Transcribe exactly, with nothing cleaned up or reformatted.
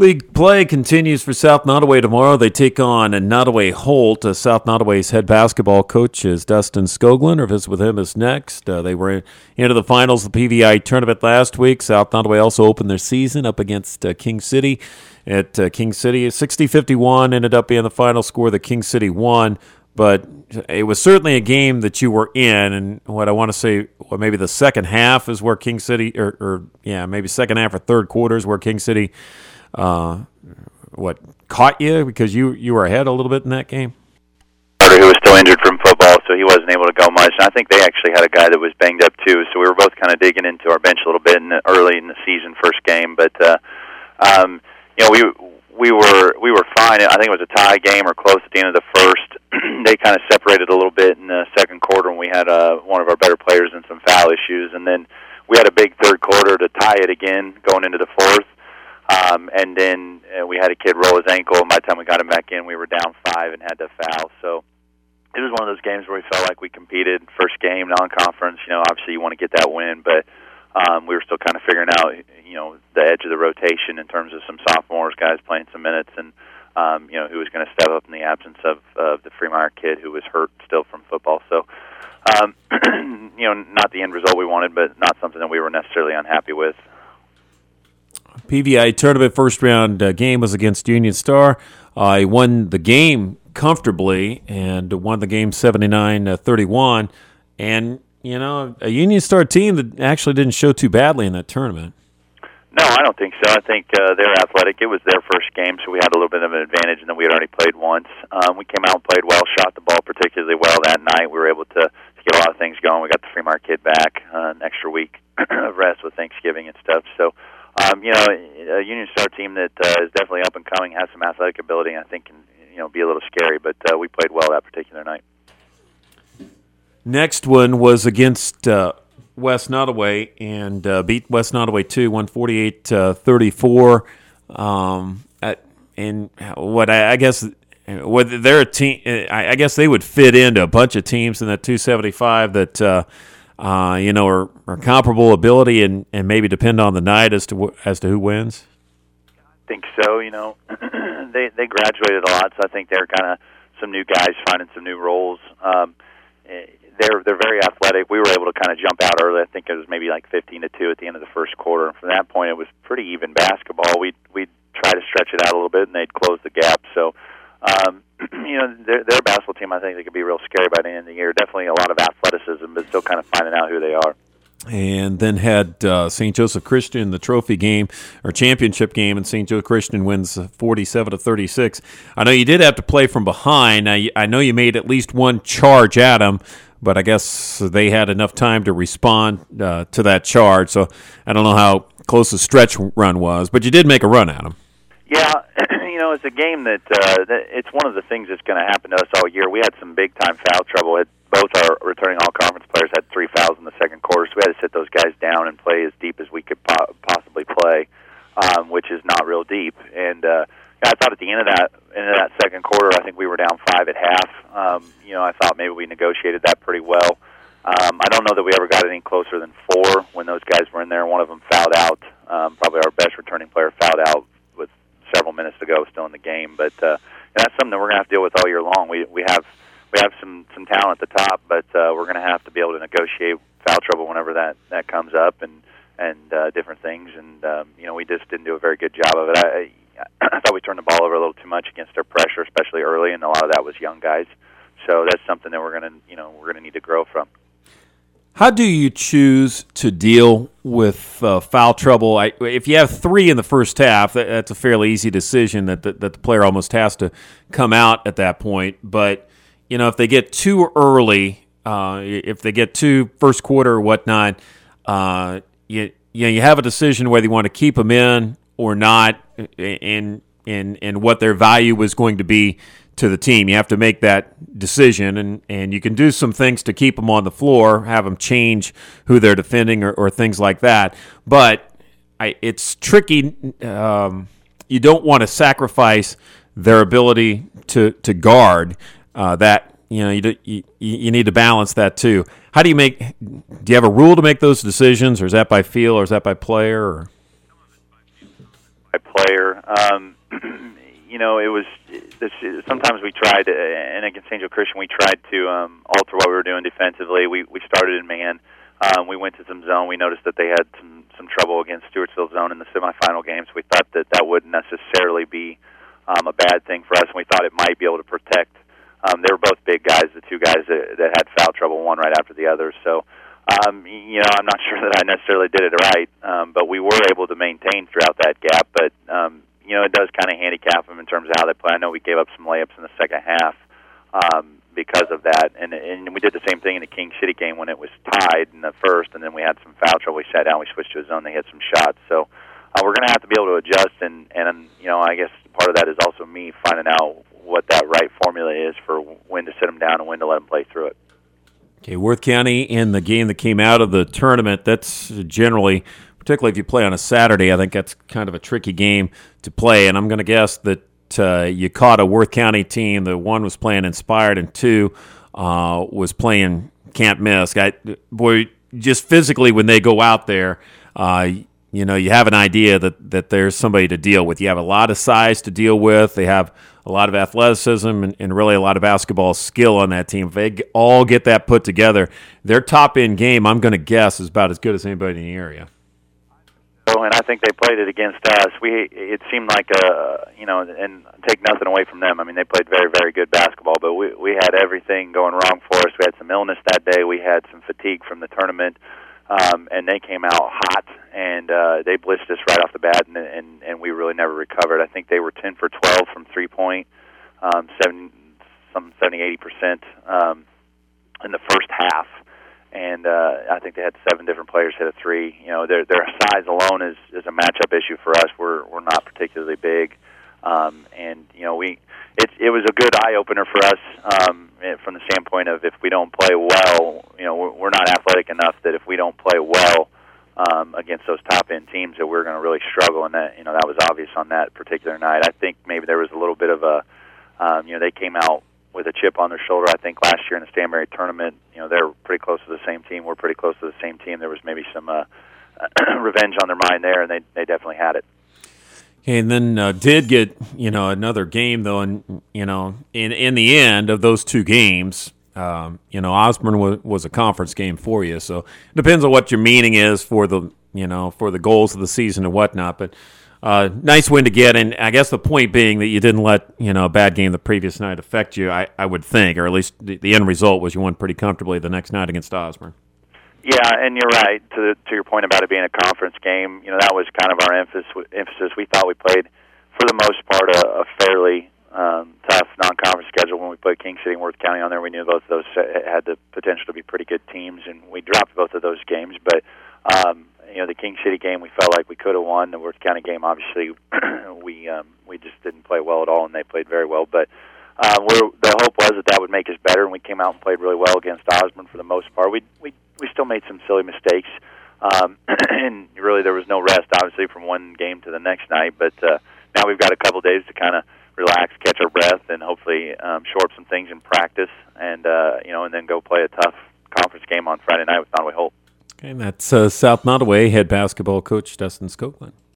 League play continues for South Nottoway tomorrow. They take on Nottoway Holt. Uh, South Nottoway's head basketball coach is Dustin Skoglund. Our visit with him is next. Uh, they were in, into the finals of the P V I tournament last week. South Nottoway also opened their season up against uh, King City at uh, King City. sixty fifty-one ended up being the final score that King City won. But it was certainly a game that you were in, and what I want to say, well, maybe the second half is where King City, or, or yeah, maybe second half or third quarter is where King City Uh, what caught you because you you were ahead a little bit in that game? Who was still injured from football, so he wasn't able to go much. And I think they actually had a guy that was banged up too. So we were both kind of digging into our bench a little bit in the, early in the season, first game. But uh, um, you know, we we were we were fine. I think it was a tie game or close at the end of the first. They kind of separated a little bit in the second quarter, and we had uh, one of our better players and some foul issues. And then we had a big third quarter to tie it again, going into the fourth. Um, and then uh, we had a kid roll his ankle, and by the time we got him back in, we were down five and had to foul. So it was one of those games where we felt like we competed. First game, non-conference, you know, obviously you want to get that win, but um, we were still kind of figuring out, you know, the edge of the rotation in terms of some sophomores, guys playing some minutes, and, um, you know, who was going to step up in the absence of uh, the Freemeyer kid who was hurt still from football. So, um, you know, not the end result we wanted, but not something that we were necessarily unhappy with. P V I tournament first round uh, game was against Union Star. Uh, he won the game comfortably and won the game seventy-nine thirty-one. And, you know, a Union Star team that actually didn't show too badly in that tournament. No, I don't think so. I think uh, they're athletic. It was their first game, so we had a little bit of an advantage, and then we had already played once. Um, we came out and played well, shot the ball particularly well that night. We were able to, to get a lot of things going. We got the Freemeyer kid back uh, an extra week of rest with Thanksgiving and stuff. So, Um, you know, a Union Star team that uh, is definitely up and coming, has some athletic ability, I think can, you know, be a little scary, but uh, we played well that particular night. Next one was against uh, West Nottoway and uh, beat West Nottoway two, one forty-eight thirty-four. Um, at, and what I, I guess what they're a team, I, I guess they would fit into a bunch of teams in that two seventy-five that. Uh, Uh, you know, are, are comparable ability and, and maybe depend on the night as to as to who wins? I think so. You know, they they graduated a lot, so I think they're kind of some new guys finding some new roles. Um, they're they're very athletic. We were able to kind of jump out early. I think it was maybe like fifteen to two at the end of the first quarter. From that point, it was pretty even basketball. We we try to stretch it out a little bit, and they'd close the gap. So. Um, you know, their, their basketball team, I think they could be real scary by the end of the year. Definitely a lot of athleticism, but still kind of finding out who they are. And then had uh, Saint Joseph Christian, the trophy game or championship game, and Saint Joe Christian wins forty-seven to thirty-six. I know you did have to play from behind. I, I know you made at least one charge at them, but I guess they had enough time to respond uh, to that charge. So I don't know how close the stretch run was, but you did make a run at them. Yeah. You know, it's a game that, uh, that it's one of the things that's going to happen to us all year. We had some big-time foul trouble. Had, both our returning all-conference players had three fouls in the second quarter, so we had to sit those guys down and play as deep as we could po- possibly play, um, which is not real deep. And uh, I thought at the end of that end of that second quarter, I think we were down five at half. Um, you know, I thought maybe we negotiated that pretty well. Um, I don't know that we ever got any closer than four when those guys were in there. One of them fouled out. Um, probably our best returning player fouled out with several minutes to go, still in the game. But uh, that's something that we're going to have to deal with all year long. We we have we have some some talent at the top, but uh, we're going to have to be able to negotiate foul trouble whenever that, that comes up, and and uh, different things. And um, you know, we just didn't do a very good job of it. I, I thought we turned the ball over a little too much against their pressure, especially early, and a lot of that was young guys. So that's something that we're going to you know we're going to need to grow from. How do you choose to deal with uh, foul trouble? I, if you have three in the first half, that, that's a fairly easy decision that the, that the player almost has to come out at that point. But, you know, if they get too early, uh, if they get too first quarter or whatnot, uh, you, you know, you have a decision whether you want to keep them in or not, and, and, and what their value is going to be to the team. You have to make that decision, and, and you can do some things to keep them on the floor, have them change who they're defending or, or things like that. But I, it's tricky. Um, you don't want to sacrifice their ability to to guard. Uh, that you know you, do, you you need to balance that too. How do you make? Do you have a rule to make those decisions, or is that by feel, or is that by player? Or? By player. player. Um, you know, it was this, sometimes we tried, uh, and against Angel Christian, we tried to um, alter what we were doing defensively. We we started in man. Um, we went to some zone. We noticed that they had some some trouble against Stewartsville zone in the semifinal games. We thought that that wouldn't necessarily be um, a bad thing for us, and we thought it might be able to protect. Um, they were both big guys, the two guys that, that had foul trouble, one right after the other. So, um, you know, I'm not sure that I necessarily did it right, um, but we were able to maintain throughout that gap. But, um, you know, it does kind of handicap them in terms of how they play. I know we gave up some layups in the second half um, because of that. And, and we did the same thing in the King City game when it was tied in the first, and then we had some foul trouble. We sat down, we switched to a zone, they hit some shots. So uh, we're going to have to be able to adjust, and, and, you know, I guess part of that is also me finding out what that right formula is for when to sit them down and when to let them play through it. Okay, Worth County in the game that came out of the tournament, that's generally, particularly if you play on a Saturday, I think that's kind of a tricky game to play, and I'm going to guess that uh, you caught a Worth County team that one was playing inspired and two uh, was playing can't miss. I, boy, just physically when they go out there, uh, you know, you have an idea that, that there's somebody to deal with. You have a lot of size to deal with. They have a lot of athleticism and, and really a lot of basketball skill on that team. If they all get that put together, their top-end game, I'm going to guess, is about as good as anybody in the area. Oh, and I think they played it against us. We it seemed like a you know, and take nothing away from them. I mean, they played very, very good basketball, but we we had everything going wrong for us. We had some illness that day. We had some fatigue from the tournament. Um, and they came out hot, and uh, they blitzed us right off the bat, and, and and we really never recovered. I think they were ten for twelve from three point, um, seven, some seventy, eighty percent um, in the first half, and uh, I think they had seven different players hit a three. You know, their their size alone is is a matchup issue for us. We're we're not particularly big, um, and you know we it it was a good eye opener for us. Um, from the standpoint of if we don't play well, you know, we're, we're not athletic enough that if we don't play well um, against those top-end teams that we're going to really struggle, and that, you know, that was obvious on that particular night. I think maybe there was a little bit of a, um, you know, they came out with a chip on their shoulder. I think last year in the Stanberry tournament, you know, they're pretty close to the same team. We're pretty close to the same team. There was maybe some uh, revenge on their mind there, and they they definitely had it. Okay, and then uh, did get, you know, another game, though, and, you know, in in the end of those two games, um, you know, Osborne was, was a conference game for you, so it depends on what your meaning is for the, you know, for the goals of the season and whatnot, but uh, nice win to get, and I guess the point being that you didn't let, you know, a bad game the previous night affect you, I, I would think, or at least the, the end result was you won pretty comfortably the next night against Osborne. Yeah, and you're right, to to your point about it being a conference game. You know, that was kind of our emphasis. emphasis. We thought we played, for the most part, a, a fairly um, tough non-conference schedule. When we played King City and Worth County on there, we knew both of those had the potential to be pretty good teams, and we dropped both of those games. But, um, you know, the King City game, we felt like we could have won. The Worth County game, obviously, we um, we just didn't play well at all, and they played very well. But uh, we're, the hope was that that would make us better, and we came out and played really well against Osborne for the most part. We we we still made some silly mistakes, um, and really there was no rest, obviously, from one game to the next night. But uh, now we've got a couple days to kind of relax, catch our breath, and hopefully um, shore up some things in practice, and uh, you know, and then go play a tough conference game on Friday night with Nottoway Holt. Okay, and that's uh, South Nottoway head basketball coach Dustin Skoglund.